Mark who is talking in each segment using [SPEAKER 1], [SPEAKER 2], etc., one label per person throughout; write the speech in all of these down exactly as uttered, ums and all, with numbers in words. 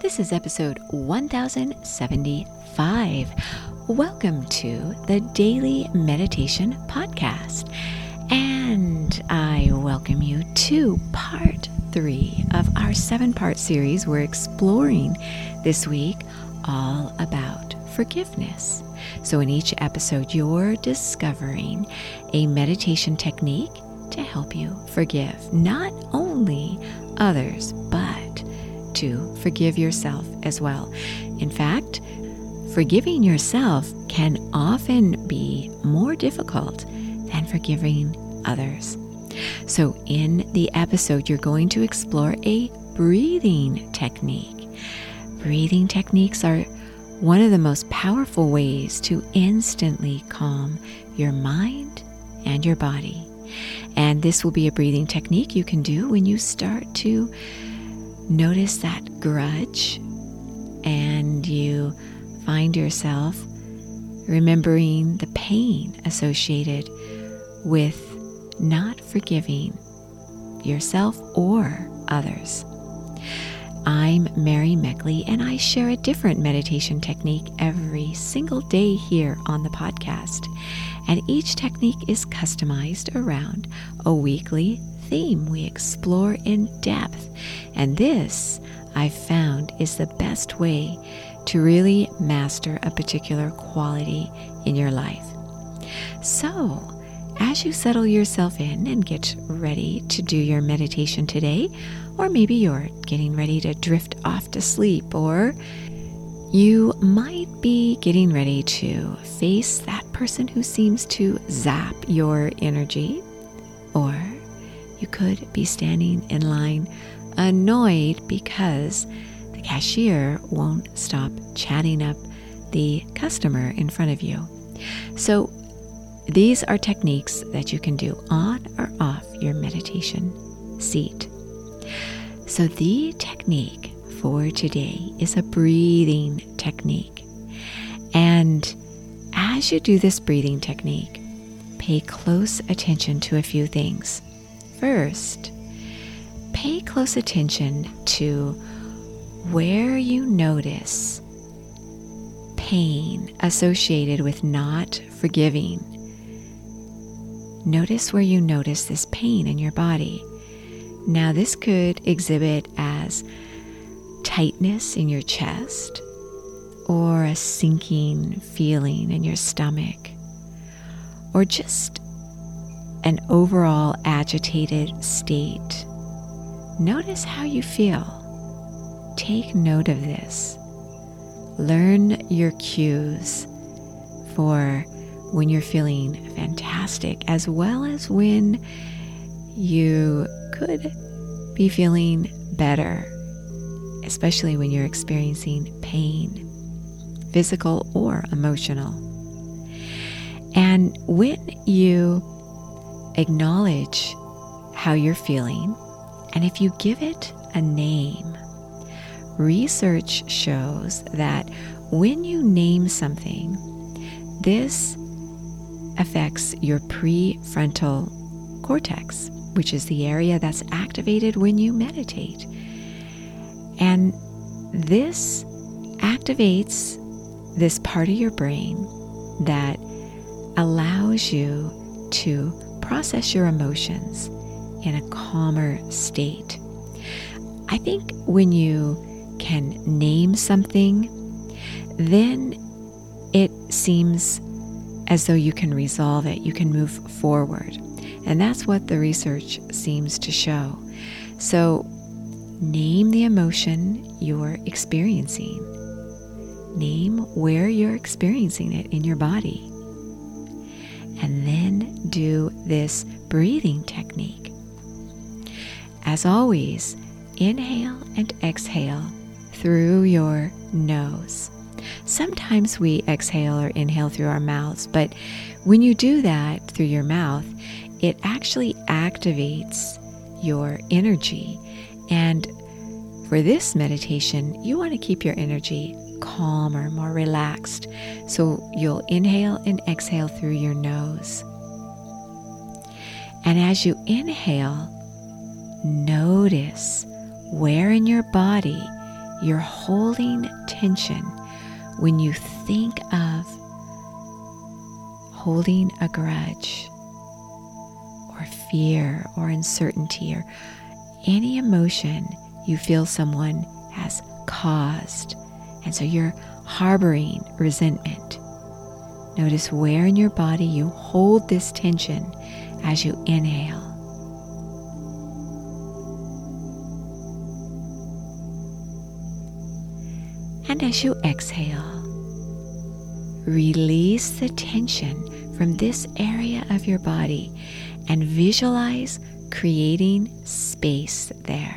[SPEAKER 1] This is episode one thousand seventy-five. Welcome to the Daily Meditation Podcast. And I welcome you to part three of our seven-part series we're exploring this week, all about forgiveness. So in each episode, you're discovering a meditation technique to help you forgive not only others, but to forgive yourself as well. In fact, forgiving yourself can often be more difficult than forgiving others. So in the episode, you're going to explore a breathing technique. Breathing techniques are one of the most powerful ways to instantly calm your mind and your body. And this will be a breathing technique you can do when you start to notice that grudge and you find yourself remembering the pain associated with not forgiving yourself or others. I'm Mary Meckley, and I share a different meditation technique every single day here on the podcast. And each technique is customized around a weekly theme we explore in depth. And this, I've found, is the best way to really master a particular quality in your life. So, as you settle yourself in and get ready to do your meditation today, or maybe you're getting ready to drift off to sleep, or you might be getting ready to face that person who seems to zap your energy, or you could be standing in line annoyed because the cashier won't stop chatting up the customer in front of you. So these are techniques that you can do on or off your meditation seat. So the technique for today is a breathing technique. And as you do this breathing technique, pay close attention to a few things. First, pay close attention to where you notice pain associated with not forgiving. Notice where you notice this pain in your body. Now, this could exhibit as tightness in your chest or a sinking feeling in your stomach, or just an overall agitated state. Notice how you feel. Take note of this. Learn your cues for when you're feeling fantastic, as well as when you could be feeling better, especially when you're experiencing pain, physical or emotional. And when you acknowledge how you're feeling, and if you give it a name, research shows that when you name something, this affects your prefrontal cortex, which is the area that's activated when you meditate. And this activates this part of your brain that allows you to process your emotions in a calmer state. I think when you can name something, then it seems as though you can resolve it, you can move forward. And that's what the research seems to show. So name the emotion you're experiencing. Name where you're experiencing it in your body. And then do this breathing technique. As always, inhale and exhale through your nose. Sometimes we exhale or inhale through our mouths, but when you do that through your mouth, it actually activates your energy. And for this meditation, you want to keep your energy calmer, more relaxed. So you'll inhale and exhale through your nose. And as you inhale, notice where in your body you're holding tension when you think of holding a grudge or fear or uncertainty or any emotion you feel someone has caused. And so you're harboring resentment. Notice where in your body you hold this tension as you inhale. And as you exhale, release the tension from this area of your body and visualize creating space there.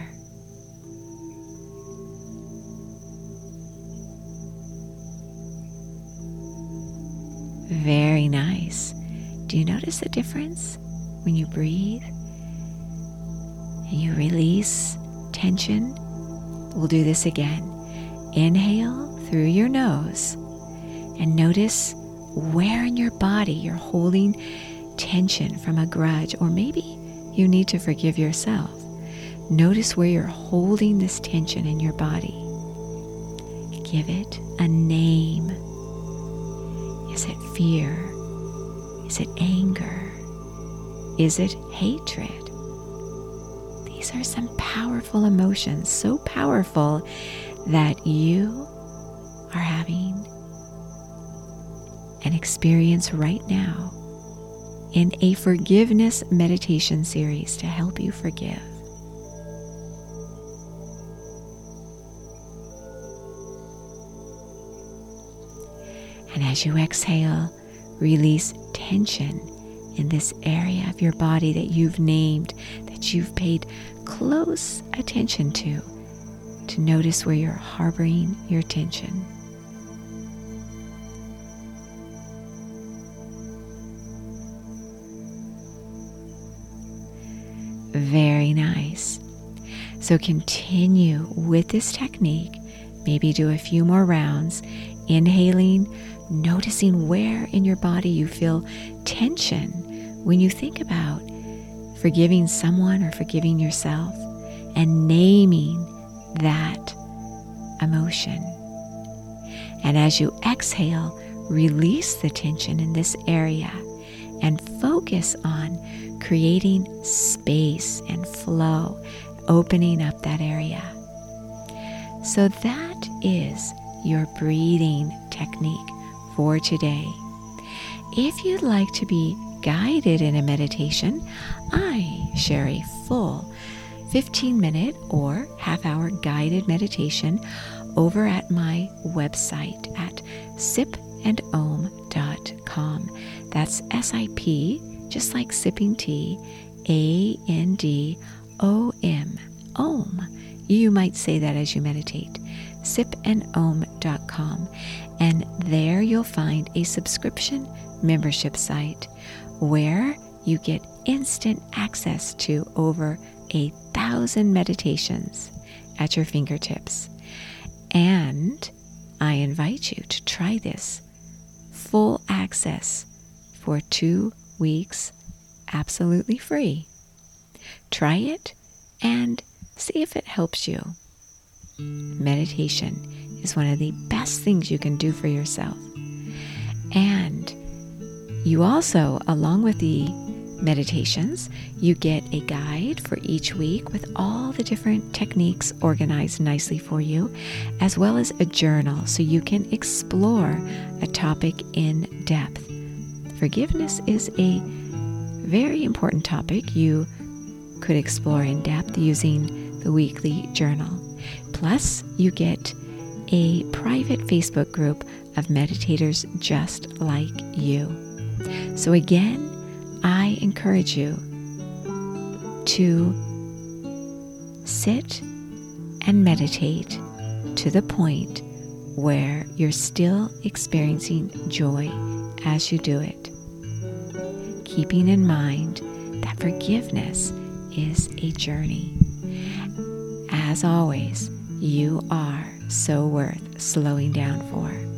[SPEAKER 1] Very nice. Do you notice the difference when you breathe and you release tension? We'll do this again. Inhale through your nose and notice where in your body you're holding tension from a grudge, or maybe you need to forgive yourself. Notice where you're holding this tension in your body. Give it a name. Is it fear? Is it anger? Is it hatred? These are some powerful emotions, so powerful that you are having an experience right now in a forgiveness meditation series to help you forgive. And as you exhale, release tension in this area of your body that you've named, that you've paid close attention to, to notice where you're harboring your tension. Very nice. So continue with this technique. Maybe do a few more rounds, inhaling, noticing where in your body you feel tension when you think about forgiving someone or forgiving yourself, and naming that emotion. And as you exhale, release the tension in this area and focus on creating space and flow, opening up that area. So that is your breathing technique for today. If you'd like to be guided in a meditation, I share a full fifteen minute or half hour guided meditation over at my website at sip and om dot com. That's S I P, just like sipping tea, A N D O M, Om. You might say that as you meditate. sip and om dot com. And there you'll find a subscription membership site where you get instant access to over a thousand meditations at your fingertips. And I invite you to try this full access for two weeks absolutely free. Try it and see if it helps you. Meditation is one of the best things you can do for yourself. And you also, along with the meditations, you get a guide for each week with all the different techniques organized nicely for you, as well as a journal so you can explore a topic in depth. Forgiveness is a very important topic you could explore in depth using the weekly journal. Plus, you get a private Facebook group of meditators just like you. So again, I encourage you to sit and meditate to the point where you're still experiencing joy as you do it, keeping in mind that forgiveness is a journey. As always, you are so worth slowing down for.